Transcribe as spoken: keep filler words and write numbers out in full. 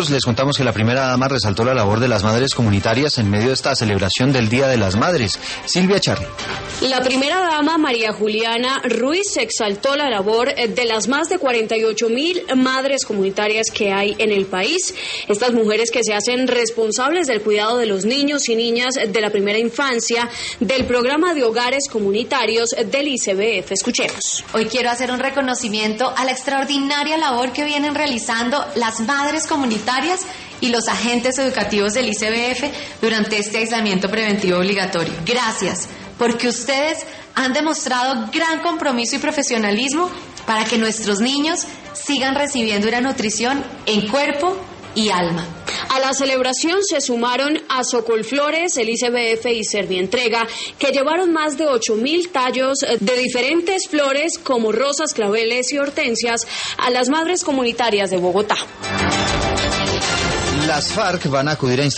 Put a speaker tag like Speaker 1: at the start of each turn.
Speaker 1: Les contamos que la primera dama resaltó la labor de las madres comunitarias en medio de esta celebración del Día de las Madres. Silvia Charri.
Speaker 2: La primera dama, María Juliana Ruiz, exaltó la labor de las más de cuarenta y ocho mil madres comunitarias que hay en el país. Estas mujeres que se hacen responsables del cuidado de los niños y niñas de la primera infancia del programa de hogares comunitarios del I C B F. Escuchemos.
Speaker 3: Hoy quiero hacer un reconocimiento a la extraordinaria labor que vienen realizando las madres comunitarias y los agentes educativos del I C B F durante este aislamiento preventivo obligatorio. Gracias, porque ustedes han demostrado gran compromiso y profesionalismo para que nuestros niños sigan recibiendo una nutrición en cuerpo y alma.
Speaker 2: A la celebración se sumaron a Socolflores, el I C B F y Servientrega, que llevaron más de ocho mil tallos de diferentes flores como rosas, claveles y hortensias a las madres comunitarias de Bogotá.
Speaker 1: Las FARC van a acudir a